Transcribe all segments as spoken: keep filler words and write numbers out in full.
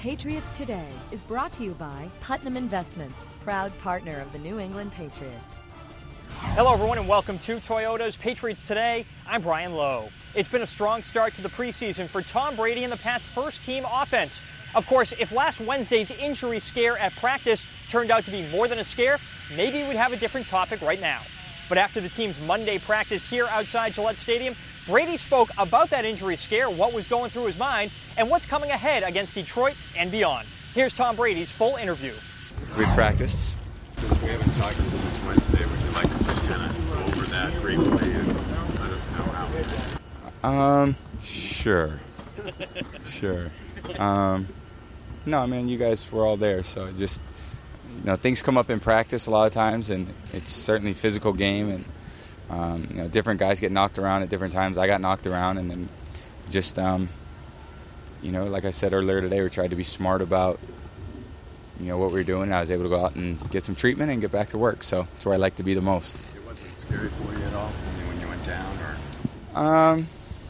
Patriots Today is brought to you by Putnam Investments, proud partner of the New England Patriots. Hello, everyone, and welcome to Toyota's Patriots Today. I'm Brian Lowe. It's been a strong start to the preseason for Tom Brady and the Pats' first-team offense. Of course, if last Wednesday's injury scare at practice turned out to be more than a scare, maybe we'd have a different topic right now. But after the team's Monday practice here outside Gillette Stadium, Brady spoke about that injury scare, what was going through his mind, and what's coming ahead against Detroit and beyond. Here's Tom Brady's full interview. We practiced. Since we haven't talked to you since Wednesday, would you like to just kind of go over that briefly and let us know how? Um, sure. Sure. Um, no, I mean, you guys were all there, so it just, you know, things come up in practice a lot of times, and it's certainly a physical game, and, um, you know, different guys get knocked around at different times. I got knocked around, and then just, um, you know, like I said earlier today, we tried to be smart about, you know, what we were doing. I was able to go out and get some treatment and get back to work, so that's where I like to be the most. It wasn't scary for you at all when you went down, or? Um,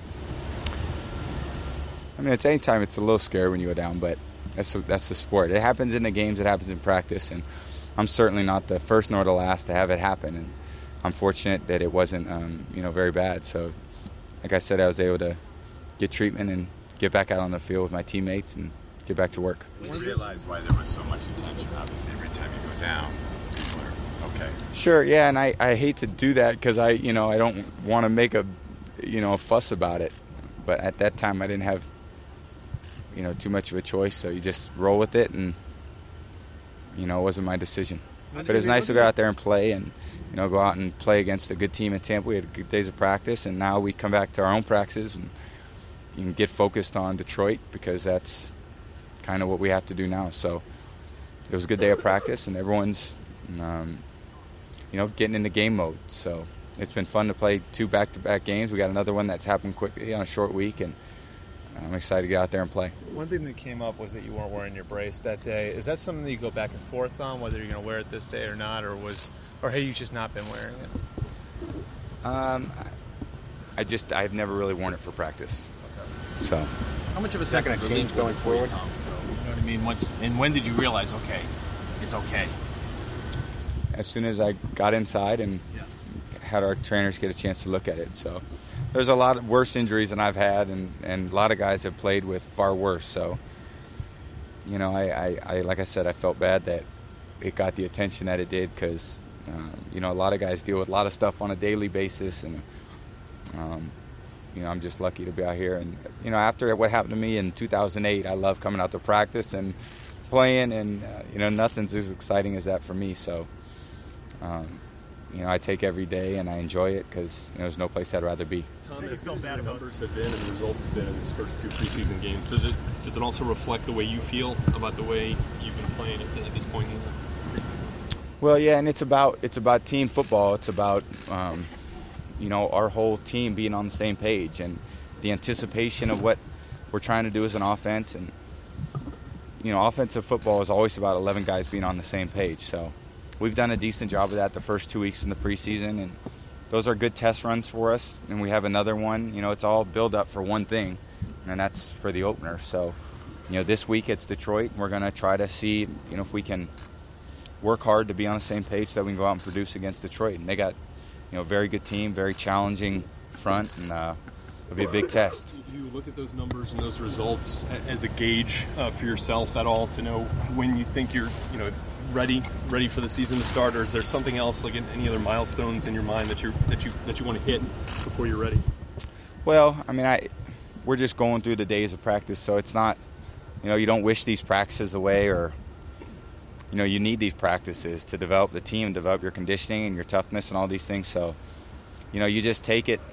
I mean, it's anytime it's a little scary when you go down, but that's that's the sport. It happens in the games, it happens in practice, and I'm certainly not the first nor the last to have it happen. And I'm fortunate that it wasn't, um, you know, very bad. So, like I said, I was able to get treatment and get back out on the field with my teammates and get back to work. You realize why there was so much attention. Obviously, every time you go down, people are okay. Sure, yeah, and I, I hate to do that because I, you know, I don't want to make a, you know, a fuss about it. But at that time, I didn't have, you know, too much of a choice, so you just roll with it, and, you know, it wasn't my decision. But it was nice to go out there and play and, you know, go out and play against a good team in Tampa. We had good days of practice, and now we come back to our own practices and you can get focused on Detroit because that's kind of what we have to do now. So it was a good day of practice, and everyone's, um, you know, getting into game mode. So it's been fun to play two back-to-back games. We got another one that's happened quickly on a short week, and I'm excited to get out there and play. One thing that came up was that you weren't wearing your brace that day. Is that something that you go back and forth on, whether you're going to wear it this day or not, or was, or had you just not been wearing it? Um, I just I've never really worn it for practice. Okay. So. How much of a sense of relief going forward? Tom, you know what I mean? Once, and when did you realize, okay, it's okay? As soon as I got inside and yeah. had our trainers get a chance to look at it. So there's a lot of worse injuries than I've had, and, and a lot of guys have played with far worse. So, you know, I, I, I like I said, I felt bad that it got the attention that it did because, uh, you know, a lot of guys deal with a lot of stuff on a daily basis, and, um, you know, I'm just lucky to be out here. And, you know, after what happened to me in two thousand eight, I love coming out to practice and playing, and, uh, you know, nothing's as exciting as that for me. So, um, you know, I take every day and I enjoy it because, you know, there's no place I'd rather be. Tom, as good as the numbers have been and the results have been in these first two preseason games, does it does it also reflect the way you feel about the way you've been playing at, the, at this point in the preseason? Well, yeah, and it's about it's about team football. It's about, um, you know, our whole team being on the same page and the anticipation of what we're trying to do as an offense. And, you know, offensive football is always about eleven guys being on the same page. So we've done a decent job of that the first two weeks in the preseason, and those are good test runs for us. And we have another one. You know, it's all build up for one thing, and that's for the opener. So, you know, this week it's Detroit, and we're going to try to see, you know, if we can work hard to be on the same page that we can go out and produce against Detroit. And they got, you know, a very good team, very challenging front, and uh, it'll be a big test. Do you look at those numbers and those results as a gauge uh, for yourself at all to know when you think you're, you know, ready ready for the season to start, or is there something else, like any other milestones in your mind that you that you that you want to hit before you're ready? Well, I mean, I we're just going through the days of practice, so it's not, you know, you don't wish these practices away, or, you know, you need these practices to develop the team, develop your conditioning and your toughness and all these things. So, you know, you just take it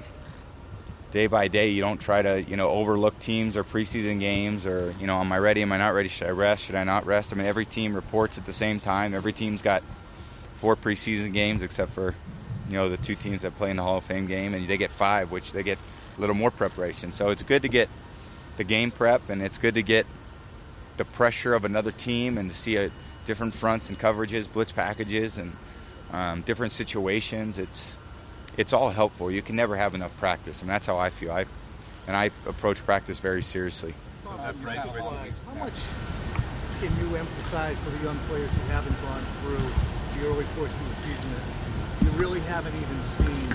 day by day. You don't try to, you know, overlook teams or preseason games, or, you know, am I ready, am I not ready, should I rest, should I not rest? I mean, every team reports at the same time. Every team's got four preseason games except for, you know, the two teams that play in the Hall of Fame game, and they get five, which they get a little more preparation. So it's good to get the game prep, and it's good to get the pressure of another team and to see a, different fronts and coverages, blitz packages, and um, different situations. It's It's all helpful. You can never have enough practice, and that's how I feel. I and I approach practice very seriously. So that price with you, how much can you emphasize for the young players who haven't gone through the early portion of the season that you really haven't even seen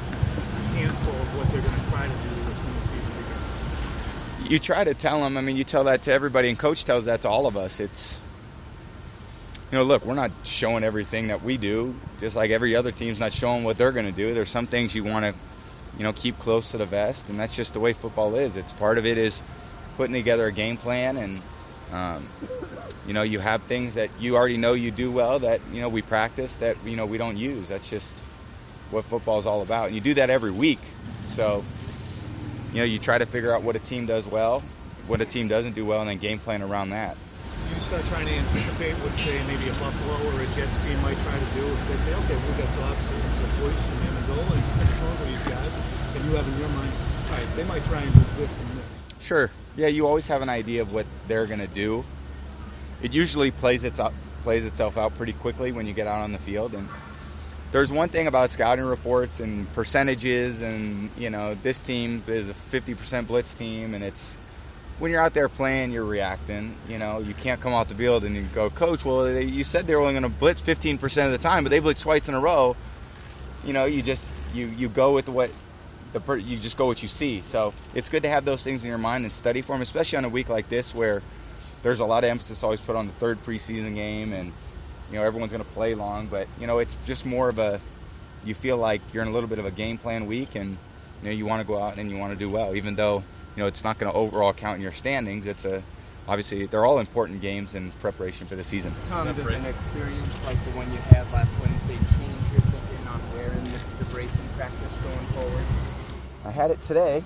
a handful of what they're going to try to do when the season begins? You try to tell them. I mean, you tell that to everybody, and Coach tells that to all of us. It's, you know, look, we're not showing everything that we do, just like every other team's not showing what they're going to do. There's some things you want to, you know, keep close to the vest, and that's just the way football is. It's part of it is putting together a game plan, and um, you know, you have things that you already know you do well that, you know, we practice that, you know, we don't use. That's just what football is all about, and you do that every week. So, you know, you try to figure out what a team does well, what a team doesn't do well, and then game plan around that. You start trying to anticipate what, say, maybe a Buffalo or a Jets team might try to do if they say, okay, we've got Dobson, the Boyce, and Amendola, and some of these guys, and you have in your mind, all right, they might try and do this and this. Sure. Yeah, you always have an idea of what they're going to do. It usually plays, its up, plays itself out pretty quickly when you get out on the field. And there's one thing about scouting reports and percentages and, you know, this team is a fifty percent blitz team, and it's, when you're out there playing, you're reacting. You know, you can't come off the field and you go, Coach, well, they, you said they were only going to blitz fifteen percent of the time, but they blitzed twice in a row. You know, you just, you, you go with what, the you just go what you see. So it's good to have those things in your mind and study for them, especially on a week like this where there's a lot of emphasis always put on the third preseason game, and, you know, everyone's going to play long. But, you know, it's just more of a, you feel like you're in a little bit of a game plan week, and, you know, you want to go out and you want to do well, even though, you know, it's not going to overall count in your standings. It's a, obviously, they're all important games in preparation for the season. Tom, does an experience like the one you had last Wednesday change your thinking on wearing the, the brace in practice going forward? I had it today,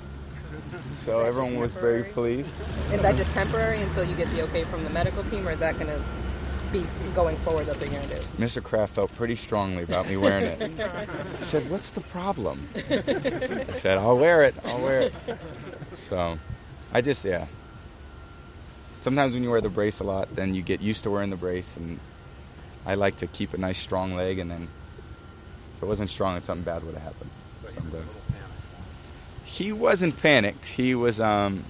so everyone was very pleased. Is that just temporary until you get the okay from the medical team, or is that going to be going forward? That's what you're going to do? Mister Kraft felt pretty strongly about me wearing it. He said, "What's the problem?" I said, "I'll wear it. I'll wear it." So, I just, yeah. Sometimes when you wear the brace a lot, then you get used to wearing the brace, and I like to keep a nice strong leg, and then if it wasn't strong, then something bad would have happened. So he was a little panicked. He wasn't panicked. He was, um,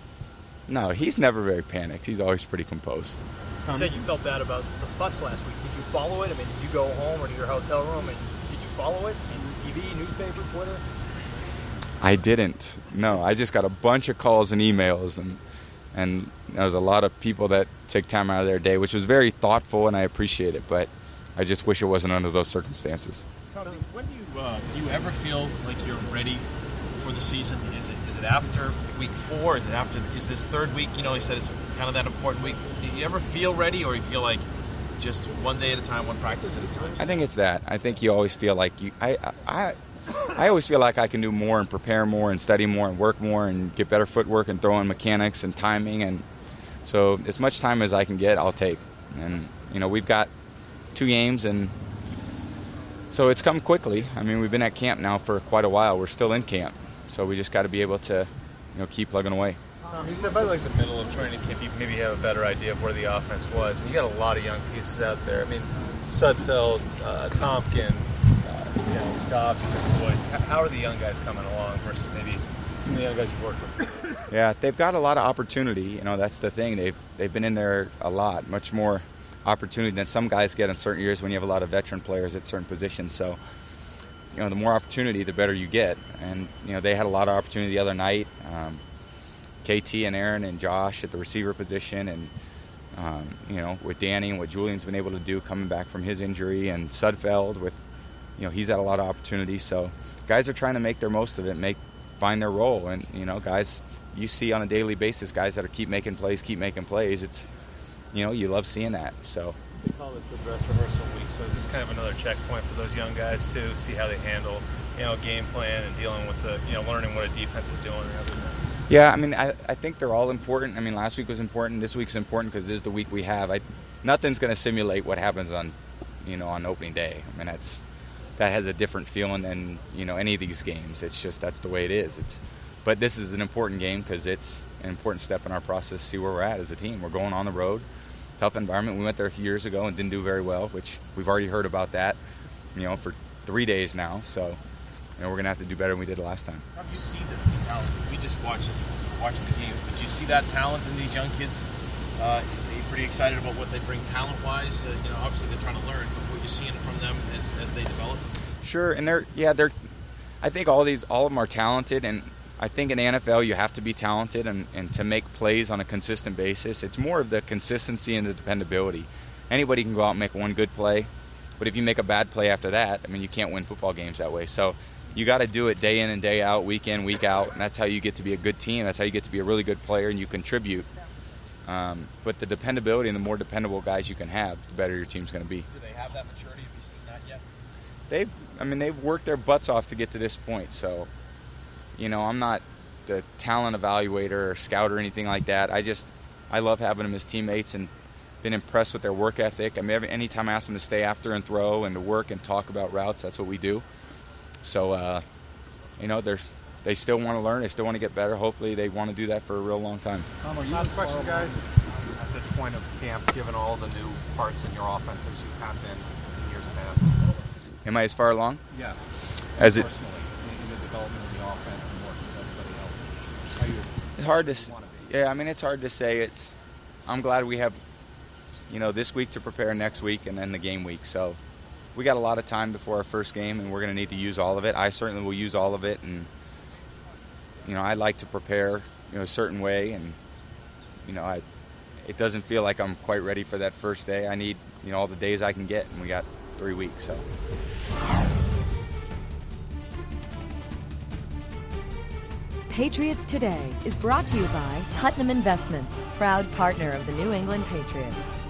no, he's never very panicked. He's always pretty composed. You said you felt bad about the fuss last week. Did you follow it? I mean, did you go home or to your hotel room and did you follow it? In T V, newspaper, Twitter? I didn't. No, I just got a bunch of calls and emails, and and there was a lot of people that take time out of their day, which was very thoughtful, and I appreciate it, but I just wish it wasn't under those circumstances. Tom, when do you, uh, do you ever feel like you're ready for the season? Is it is it after week four? Is it after, is this third week, you know, you said it's kind of that important week. Do you ever feel ready, or you feel like just one day at a time, one practice at a time? I think it's that. I think you always feel like you, I, I, I always feel like I can do more and prepare more and study more and work more and get better footwork and throwing mechanics and timing. And so as much time as I can get, I'll take. And, you know, we've got two games, and so it's come quickly. I mean, we've been at camp now for quite a while. We're still in camp. So we just got to be able to, you know, keep plugging away. Um, you said by like the middle of training camp, you maybe have a better idea of where the offense was, and you got a lot of young pieces out there. I mean, Sudfeld, uh, Tompkins, uh, you know, Dobson, Boyce. How are the young guys coming along versus maybe some of the young guys you've worked with? Yeah, they've got a lot of opportunity. You know, that's the thing. They've they've been in there a lot, much more opportunity than some guys get in certain years when you have a lot of veteran players at certain positions. So, you know, the more opportunity, the better you get. And, you know, they had a lot of opportunity the other night. Um, K T and Aaron and Josh at the receiver position, and, um, you know, with Danny and what Julian's been able to do coming back from his injury, and Sudfeld with, you know, he's had a lot of opportunity. So guys are trying to make their most of it, make find their role. And, you know, guys you see on a daily basis, guys that are keep making plays, keep making plays. It's, you know, you love seeing that. So They call this the dress rehearsal week, so is this kind of another checkpoint for those young guys too, see how they handle, you know, game plan and dealing with the, you know, learning what a defense is doing rather than that? Yeah, I mean, I, I think they're all important. I mean, last week was important. This week's important because this is the week we have. I, nothing's going to simulate what happens on, you know, on opening day. I mean, that's that has a different feeling than, you know, any of these games. It's just that's the way it is. It's, but this is an important game because it's an important step in our process to see where we're at as a team. We're going on the road, tough environment. We went there a few years ago and didn't do very well, which we've already heard about that, you know, for three days now. So, you know, we're going to have to do better than we did last time. How do you see the, the talent? We just watched this, watching the games, but you see that talent in these young kids? Uh, pretty excited about what they bring talent-wise. Uh, you know, obviously they're trying to learn, but what you're seeing from them as, as they develop. Sure, and they're yeah they're. I think all these all of them are talented, and I think in the N F L you have to be talented and, and to make plays on a consistent basis. It's more of the consistency and the dependability. Anybody can go out and make one good play, but if you make a bad play after that, I mean, you can't win football games that way. So you got to do it day in and day out, week in, week out, and that's how you get to be a good team. That's how you get to be a really good player, and you contribute. Um, but the dependability and the more dependable guys you can have, the better your team's going to be. Do they have that maturity? Have you seen that yet? They've, I mean, they've worked their butts off to get to this point. So, you know, I'm not the talent evaluator or scout or anything like that. I just, I love having them as teammates and been impressed with their work ethic. I mean, every, anytime I ask them to stay after and throw and to work and talk about routes, that's what we do. So, uh, you know, they're, they still want to learn. They still want to get better. Hopefully they want to do that for a real long time. Um, are you Last question, guys. At this point of camp, given all the new parts in your offense as you have been in years past? Am I as far along? Yeah. As it, personally, in the development of the offense and working with everybody else? How you, it's hard to, yeah, I mean, it's hard to say. It's, I'm glad we have, you know, this week to prepare next week and then the game week. So we got a lot of time before our first game, and we're going to need to use all of it. I certainly will use all of it, and you know, I like to prepare, you know, a certain way, and you know, I, it doesn't feel like I'm quite ready for that first day. I need, you know, all the days I can get, and we got three weeks. So. Patriots Today is brought to you by Putnam Investments, proud partner of the New England Patriots.